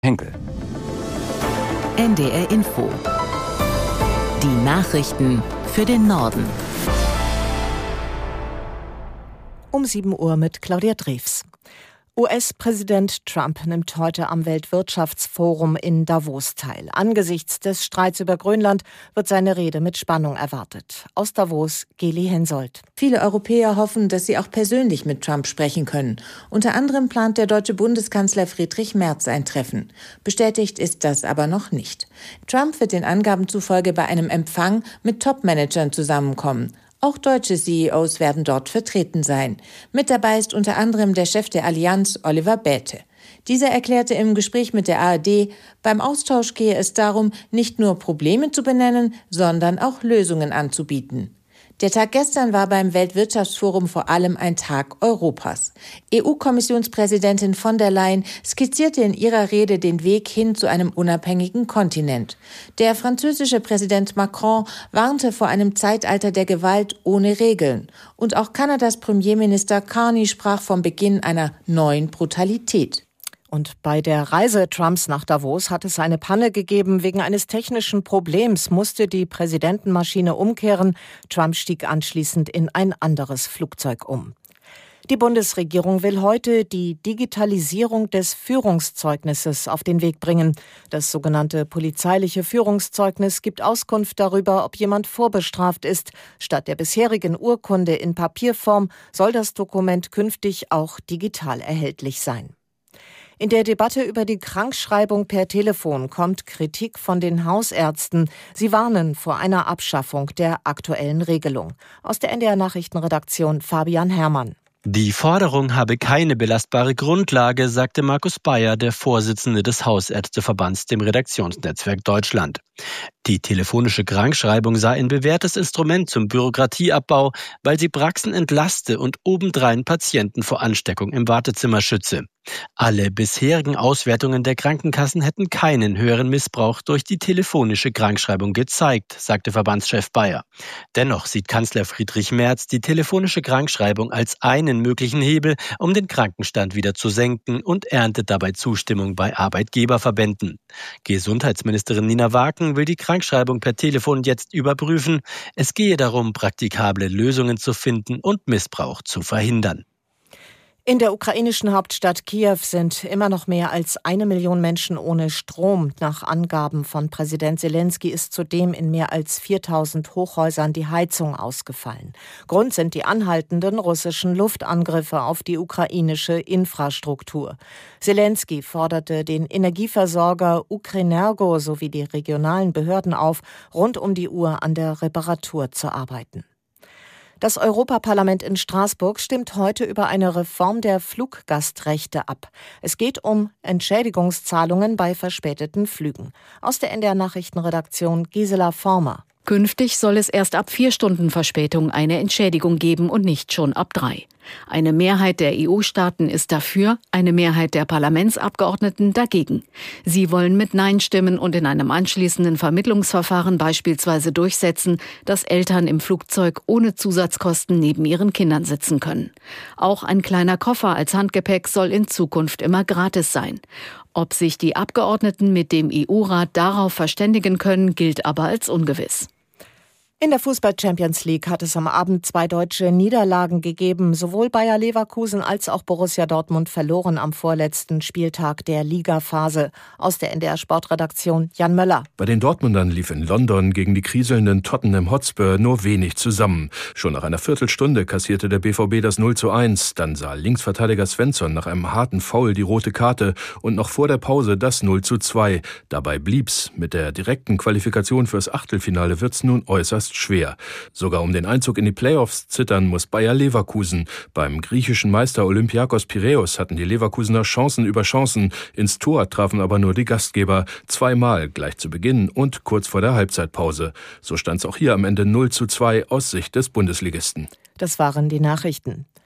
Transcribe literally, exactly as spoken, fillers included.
Henkel. N D R Info. Die Nachrichten für den Norden. Um sieben Uhr mit Claudia Drews. U S-Präsident Trump nimmt heute am Weltwirtschaftsforum in Davos teil. Angesichts des Streits über Grönland wird seine Rede mit Spannung erwartet. Aus Davos, Geli Hensoldt. Viele Europäer hoffen, dass sie auch persönlich mit Trump sprechen können. Unter anderem plant der deutsche Bundeskanzler Friedrich Merz ein Treffen. Bestätigt ist das aber noch nicht. Trump wird den Angaben zufolge bei einem Empfang mit Top-Managern zusammenkommen. Auch deutsche C E Os werden dort vertreten sein. Mit dabei ist unter anderem der Chef der Allianz, Oliver Bäte. Dieser erklärte im Gespräch mit der A R D, beim Austausch gehe es darum, nicht nur Probleme zu benennen, sondern auch Lösungen anzubieten. Der Tag gestern war beim Weltwirtschaftsforum vor allem ein Tag Europas. E U-Kommissionspräsidentin von der Leyen skizzierte in ihrer Rede den Weg hin zu einem unabhängigen Kontinent. Der französische Präsident Macron warnte vor einem Zeitalter der Gewalt ohne Regeln. Und auch Kanadas Premierminister Carney sprach vom Beginn einer neuen Brutalität. Und bei der Reise Trumps nach Davos hat es eine Panne gegeben. Wegen eines technischen Problems musste die Präsidentenmaschine umkehren. Trump stieg anschließend in ein anderes Flugzeug um. Die Bundesregierung will heute die Digitalisierung des Führungszeugnisses auf den Weg bringen. Das sogenannte polizeiliche Führungszeugnis gibt Auskunft darüber, ob jemand vorbestraft ist. Statt der bisherigen Urkunde in Papierform soll das Dokument künftig auch digital erhältlich sein. In der Debatte über die Krankschreibung per Telefon kommt Kritik von den Hausärzten. Sie warnen vor einer Abschaffung der aktuellen Regelung. Aus der N D R-Nachrichtenredaktion Fabian Herrmann. Die Forderung habe keine belastbare Grundlage, sagte Markus Bayer, der Vorsitzende des Hausärzteverbands, dem Redaktionsnetzwerk Deutschland. Die telefonische Krankschreibung sei ein bewährtes Instrument zum Bürokratieabbau, weil sie Praxen entlaste und obendrein Patienten vor Ansteckung im Wartezimmer schütze. Alle bisherigen Auswertungen der Krankenkassen hätten keinen höheren Missbrauch durch die telefonische Krankschreibung gezeigt, sagte Verbandschef Bayer. Dennoch sieht Kanzler Friedrich Merz die telefonische Krankschreibung als einen möglichen Hebel, um den Krankenstand wieder zu senken, und erntet dabei Zustimmung bei Arbeitgeberverbänden. Gesundheitsministerin Nina Waken will die Krankschreibung per Telefon jetzt überprüfen. Es gehe darum, praktikable Lösungen zu finden und Missbrauch zu verhindern. In der ukrainischen Hauptstadt Kiew sind immer noch mehr als eine Million Menschen ohne Strom. Nach Angaben von Präsident Selenskyj ist zudem in mehr als viertausend Hochhäusern die Heizung ausgefallen. Grund sind die anhaltenden russischen Luftangriffe auf die ukrainische Infrastruktur. Selenskyj forderte den Energieversorger Ukrenergo sowie die regionalen Behörden auf, rund um die Uhr an der Reparatur zu arbeiten. Das Europaparlament in Straßburg stimmt heute über eine Reform der Fluggastrechte ab. Es geht um Entschädigungszahlungen bei verspäteten Flügen. Aus der N D R-Nachrichtenredaktion Gisela Former. Künftig soll es erst ab vier Stunden Verspätung eine Entschädigung geben und nicht schon ab drei. Eine Mehrheit der E U-Staaten ist dafür, eine Mehrheit der Parlamentsabgeordneten dagegen. Sie wollen mit Nein stimmen und in einem anschließenden Vermittlungsverfahren beispielsweise durchsetzen, dass Eltern im Flugzeug ohne Zusatzkosten neben ihren Kindern sitzen können. Auch ein kleiner Koffer als Handgepäck soll in Zukunft immer gratis sein. Ob sich die Abgeordneten mit dem E U-Rat darauf verständigen können, gilt aber als ungewiss. In der Fußball-Champions League hat es am Abend zwei deutsche Niederlagen gegeben. Sowohl Bayer Leverkusen als auch Borussia Dortmund verloren am vorletzten Spieltag der Ligaphase. Aus der N D R-Sportredaktion Jan Möller. Bei den Dortmundern lief in London gegen die kriselnden Tottenham Hotspur nur wenig zusammen. Schon nach einer Viertelstunde kassierte der B V B das null zu eins. Dann sah Linksverteidiger Svensson nach einem harten Foul die rote Karte und noch vor der Pause das null zu zwei. Dabei blieb's. Mit der direkten Qualifikation fürs Achtelfinale wird's nun äußerst schwer. Sogar um den Einzug in die Playoffs zittern muss Bayer Leverkusen. Beim griechischen Meister Olympiakos Piräus hatten die Leverkusener Chancen über Chancen. Ins Tor trafen aber nur die Gastgeber. Zweimal gleich zu Beginn und kurz vor der Halbzeitpause. So stand es auch hier am Ende null zu zwei aus Sicht des Bundesligisten. Das waren die Nachrichten.